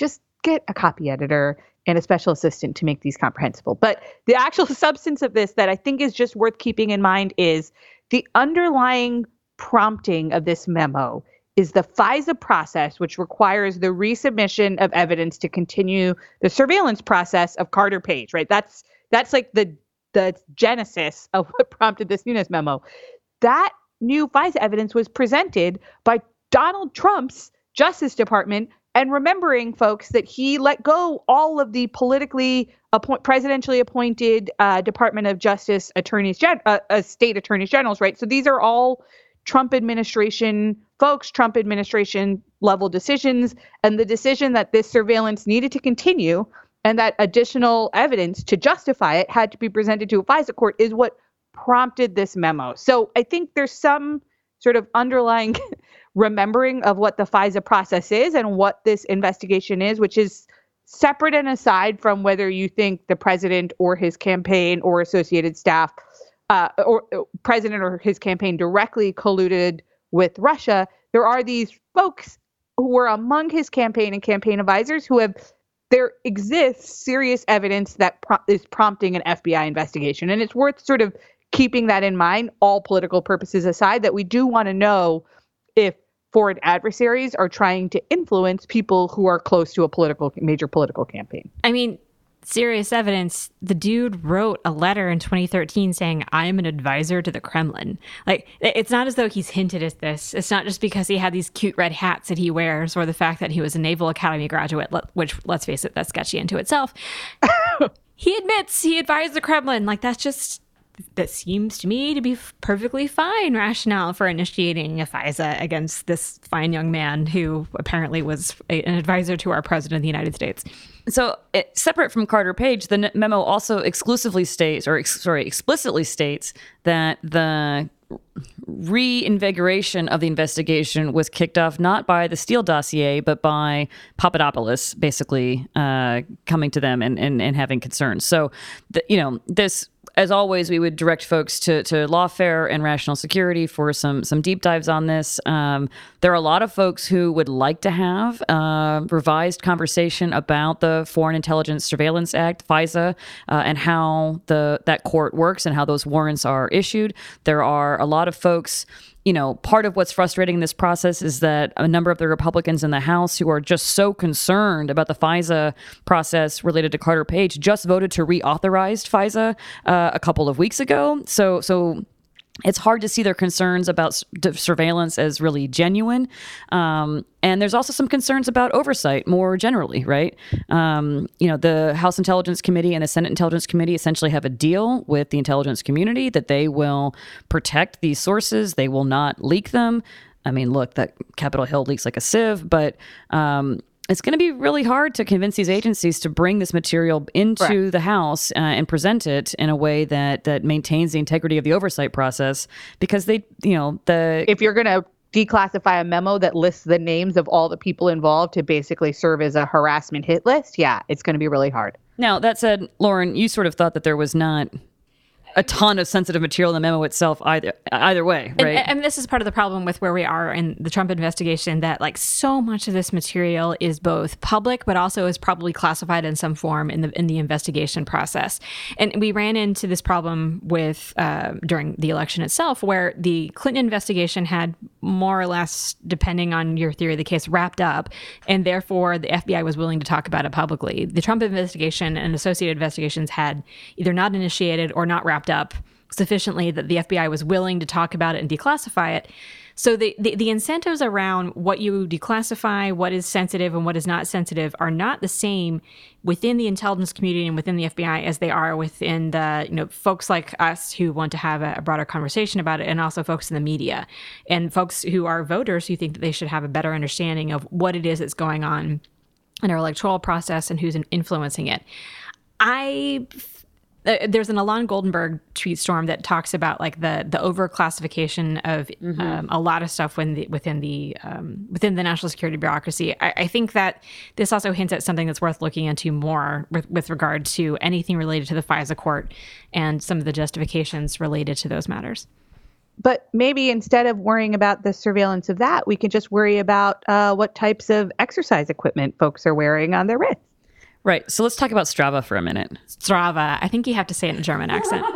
get a copy editor and a special assistant to make these comprehensible. But the actual substance of this that I think is just worth keeping in mind is the underlying prompting of this memo is the FISA process, which requires the resubmission of evidence to continue the surveillance process of Carter Page, right? That's that's like the the genesis of what prompted this Nunes memo. That new FISA evidence was presented by Donald Trump's Justice Department, and remembering, folks, that he let go all of the politically appoint, presidentially appointed uh, Department of Justice attorneys, gen- uh, uh, state attorneys generals, right? So these are all Trump administration folks, Trump administration level decisions, and the decision that this surveillance needed to continue and that additional evidence to justify it had to be presented to a FISA court is what prompted this memo. So I think there's some sort of underlying remembering of what the FISA process is and what this investigation is, which is separate and aside from whether you think the president or his campaign or associated staff uh, or uh, president or his campaign directly colluded with Russia. There are these folks who were among his campaign and campaign advisors who have, there exists serious evidence that pro- is prompting an F B I investigation. And it's worth sort of keeping that in mind, all political purposes aside, that we do want to know if foreign adversaries are trying to influence people who are close to a political, major political campaign. I mean, serious evidence. The dude wrote a letter in twenty thirteen saying, I'm an advisor to the Kremlin. Like, it's not as though he's hinted at this. It's not just because he had these cute red hats that he wears or the fact that he was a Naval Academy graduate, which, let's face it, that's sketchy into itself. He admits he advised the Kremlin. Like, that's just... that seems to me to be perfectly fine rationale for initiating a FISA against this fine young man who apparently was a, an advisor to our president of the United States. So, it, separate from Carter Page, the memo also exclusively states, or ex, sorry, explicitly states that the reinvigoration of the investigation was kicked off not by the Steele dossier, but by Papadopoulos basically uh, coming to them and, and, and having concerns. So, the, you know, this... As always, we would direct folks to, to Lawfare and Rational Security for some some deep dives on this. Um, there are a lot of folks who would like to have a revised conversation about the Foreign Intelligence Surveillance Act, FISA, uh, and how the that court works and how those warrants are issued. There are a lot of folks... You know, part of what's frustrating in this process is that a number of the Republicans in the House who are just so concerned about the FISA process related to Carter Page just voted to reauthorize FISA uh, a couple of weeks ago. So, so it's hard to see their concerns about surveillance as really genuine. Um, and there's also some concerns about oversight more generally, right? Um, you know, the House Intelligence Committee and the Senate Intelligence Committee essentially have a deal with the intelligence community that they will protect these sources. They will not leak them. I mean, look, that Capitol Hill leaks like a sieve, but um, it's going to be really hard to convince these agencies to bring this material into Correct. the House uh, and present it in a way that that maintains the integrity of the oversight process, because they, you know, the if you're going to declassify a memo that lists the names of all the people involved to basically serve as a harassment hit list, yeah, it's going to be really hard. Now, that said, Lauren, you sort of thought that there was not a ton of sensitive material in the memo itself either either way, right? And, and this is part of the problem with where we are in the Trump investigation, that like so much of this material is both public but also is probably classified in some form in the in the investigation process. And we ran into this problem with uh, during the election itself, where the Clinton investigation had more or less, depending on your theory of the case, wrapped up, and therefore the F B I was willing to talk about it publicly. The Trump investigation and associated investigations had either not initiated or not wrapped up sufficiently that the F B I was willing to talk about it and declassify it. So the, the, the incentives around what you declassify, what is sensitive and what is not sensitive, are not the same within the intelligence community and within the F B I as they are within the, you know, folks like us who want to have a, a broader conversation about it, and also folks in the media and folks who are voters who think that they should have a better understanding of what it is that's going on in our electoral process and who's influencing it. I Uh, there's an Alon Goldenberg tweet storm that talks about like the the overclassification of mm-hmm. um, a lot of stuff when the, within the um, within the national security bureaucracy. I, I think that this also hints at something that's worth looking into more with, with regard to anything related to the FISA court and some of the justifications related to those matters. but maybe instead of worrying about the surveillance of that, we can just worry about uh, what types of exercise equipment folks are wearing on their wrists. Right. So let's talk about Strava for a minute. Strava. I think you have to say it in a German accent.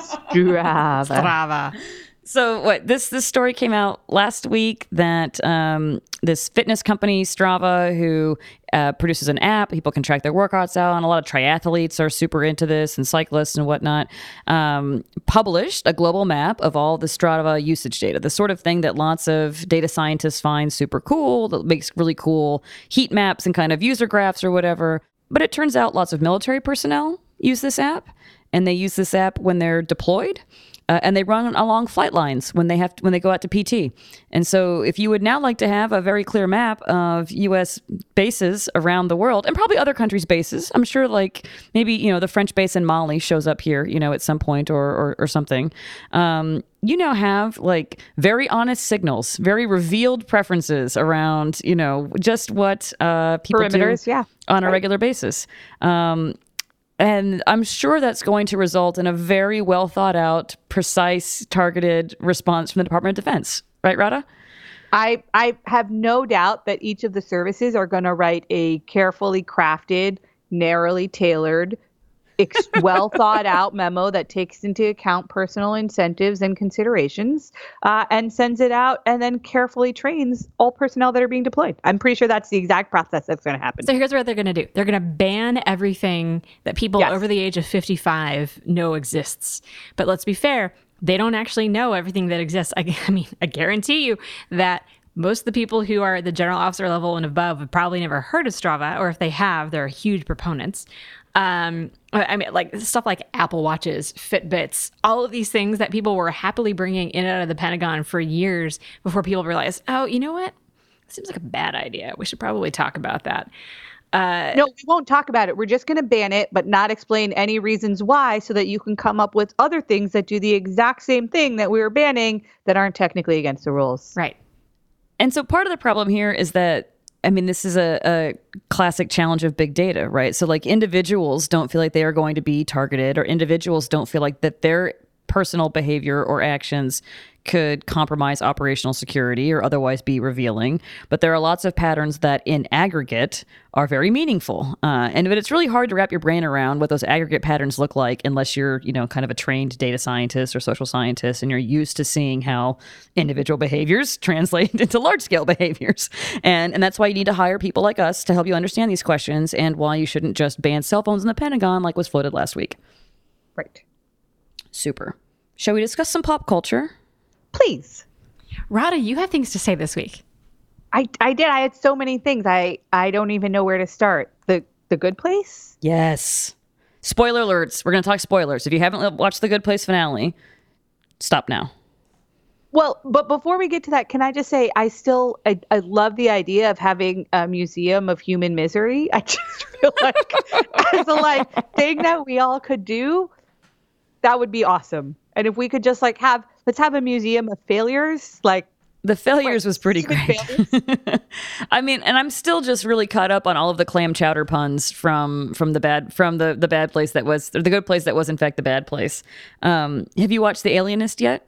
Strava. Strava. So what this this story came out last week that um, this fitness company Strava, who uh, produces an app, people can track their workouts out, and a lot of triathletes are super into this, and cyclists and whatnot, um, published a global map of all the Strava usage data, the sort of thing that lots of data scientists find super cool, that makes really cool heat maps and kind of user graphs or whatever. But it turns out lots of military personnel use this app, and they use this app when they're deployed. Uh, and they run along flight lines when they have to, when they go out to P T. And so if you would now like to have a very clear map of U S bases around the world, and probably other countries' bases, I'm sure like maybe, you know, the French base in Mali shows up here, you know, at some point or or, or something. Um, you now have like very honest signals, very revealed preferences around, you know, just what uh, people Perimeters, do yeah. on a Right. regular basis. Um, And I'm sure that's going to result in a very well thought out, precise, targeted response from the Department of Defense. Right, Rada? I, I have no doubt that each of the services are going to write a carefully crafted, narrowly tailored, ex- well thought out memo that takes into account personal incentives and considerations uh, and sends it out and then carefully trains all personnel that are being deployed. I'm pretty sure that's the exact process that's going to happen. So here's what they're going to do. They're going to ban everything that people Yes. over the age of fifty-five know exists. But let's be fair, they don't actually know everything that exists. I, I mean, I guarantee you that most of the people who are at the general officer level and above have probably never heard of Strava, or if they have, they're huge proponents. Um, I mean, like stuff like Apple Watches, Fitbits, all of these things that people were happily bringing in and out of the Pentagon for years before people realized, oh, you know what? It seems like a bad idea. We should probably talk about that. Uh, No, we won't talk about it. We're just going to ban it, but not explain any reasons why so that you can come up with other things that do the exact same thing that we were banning that aren't technically against the rules. right. And so part of the problem here is that, I mean, this is a, a classic challenge of big data, right? So like individuals don't feel like they are going to be targeted, or individuals don't feel like that their personal behavior or actions could compromise operational security or otherwise be revealing. But there are lots of patterns that in aggregate are very meaningful. Uh, and but it's really hard to wrap your brain around what those aggregate patterns look like unless you're, you know, kind of a trained data scientist or social scientist and you're used to seeing how individual behaviors translate into large scale behaviors. And, and that's why you need to hire people like us to help you understand these questions and why you shouldn't just ban cell phones in the Pentagon like was floated last week. Right. Super. Shall we discuss some pop culture? Please. Rada, you had things to say this week. I, I did. I had so many things. I, I don't even know where to start. The The Good Place? Yes. Spoiler alerts. We're going to talk spoilers. If you haven't watched the Good Place finale, stop now. Well, but before we get to that, can I just say I still I, I love the idea of having a museum of human misery. I just feel like as a like thing that we all could do, that would be awesome. And if we could just like have let's have a museum of failures, like The failures was pretty Stupid great. I mean, and I'm still just really caught up on all of the clam chowder puns from from the bad from the the bad place that was or the good place that was in fact the bad place. Um, have you watched The Alienist yet?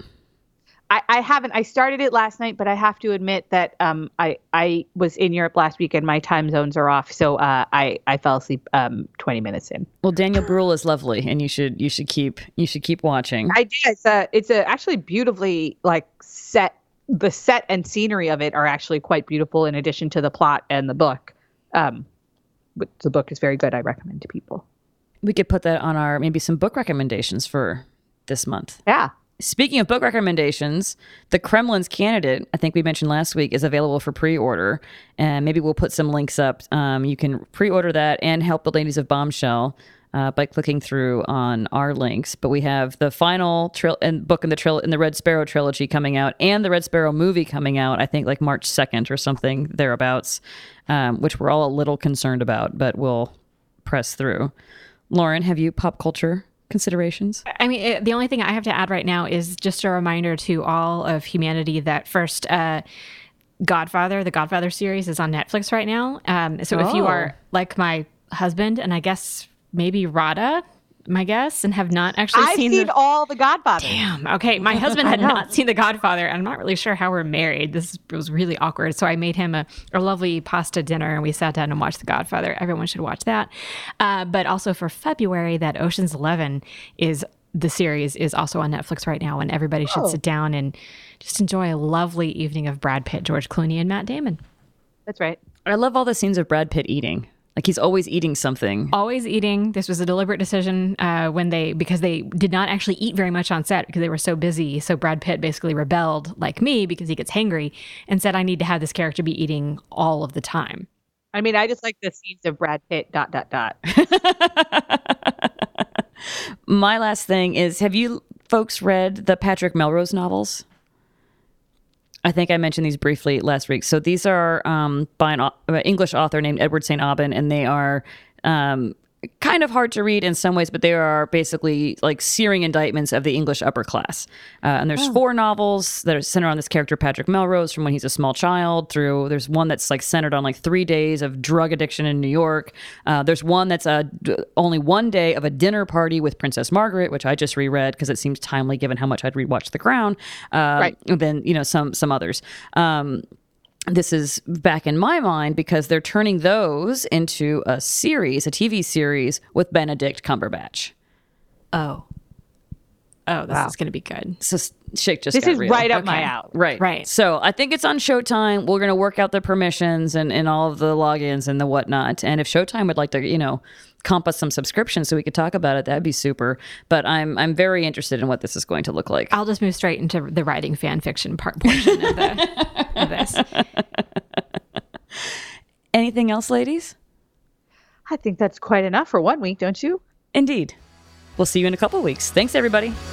I, I haven't. I started it last night, but I have to admit that um, I I was in Europe last week and my time zones are off, so uh, I I fell asleep um, twenty minutes in. Well, Daniel Bruhl is lovely, and you should you should keep you should keep watching. I did. It's a it's a actually beautifully like set. The set and scenery of it are actually quite beautiful. In addition to the plot and the book, um, but the book is very good. I recommend to people. We could put that on our maybe some book recommendations for this month. Yeah. Speaking of book recommendations, The Kremlin's Candidate, I think we mentioned last week, is available for pre-order. And maybe we'll put some links up. Um, you can pre-order that and help the ladies of Bombshell uh, by clicking through on our links. But we have the final tril- and book in the, tril- in the Red Sparrow trilogy coming out and the Red Sparrow movie coming out, I think like March second or something thereabouts, um, which we're all a little concerned about, but we'll press through. Lauren, have you pop culture considerations? I mean, it, the only thing I have to add right now is just a reminder to all of humanity that first, uh, Godfather, the Godfather series is on Netflix right now. Um, so if you Oh. are like my husband, and I guess maybe Rada, my guess, and have not actually I've seen, seen the... all the Godfather. Damn. Okay. My husband had not seen The Godfather, and I'm not really sure how we're married. This was really awkward. So I made him a, a lovely pasta dinner, and we sat down and watched The Godfather. Everyone should watch that. Uh, but also for February, that Ocean's Eleven is the series is also on Netflix right now, and everybody should Oh. sit down and just enjoy a lovely evening of Brad Pitt, George Clooney, and Matt Damon. That's right. I love all the scenes of Brad Pitt eating. Like he's always eating something. Always eating. This was a deliberate decision uh, when they, because they did not actually eat very much on set because they were so busy. So Brad Pitt basically rebelled, like me, because he gets hangry, and said, I need to have this character be eating all of the time. I mean, I just like the scenes of Brad Pitt, dot, dot, dot. My last thing is, have you folks read the Patrick Melrose novels? I think I mentioned these briefly last week. So these are um, by an au- an English author named Edward Saint Aubin, and they are um, kind of hard to read in some ways, but they are basically like searing indictments of the English upper class. Uh, and there's Oh. four novels that are centered on this character, Patrick Melrose, from when he's a small child through, there's one that's like centered on like three days of drug addiction in New York. Uh, there's one that's a, only one day of a dinner party with Princess Margaret, which I just reread because it seems timely given how much I'd rewatched The Crown. Uh, Right. And then, you know, some, some others. Um, This is back in my mind because they're turning those into a series, a T V series with Benedict Cumberbatch. Oh. Oh, this Wow. is going to be good. So shit just This got is real. right up my Okay. alley. Right. Right. So I think it's on Showtime. We're going to work out the permissions and, and all of the logins and the whatnot. And if Showtime would like to, you know, comp us some subscriptions so we could talk about it, that'd be super. But I'm I'm very interested in what this is going to look like. I'll just move straight into the writing fan fiction part portion of, the, of this. Anything else, ladies? I think that's quite enough for one week, don't you? Indeed. We'll see you in a couple of weeks. Thanks, everybody.